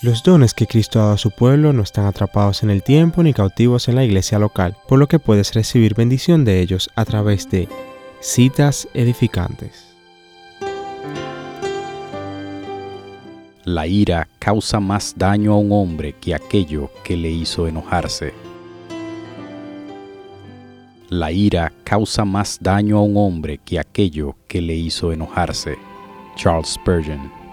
Los dones que Cristo ha dado a su pueblo no están atrapados en el tiempo ni cautivos en la iglesia local, por lo que puedes recibir bendición de ellos a través de citas edificantes. La ira causa más daño a un hombre que aquello que le hizo enojarse. La ira causa más daño a un hombre que aquello que le hizo enojarse. Charles Spurgeon.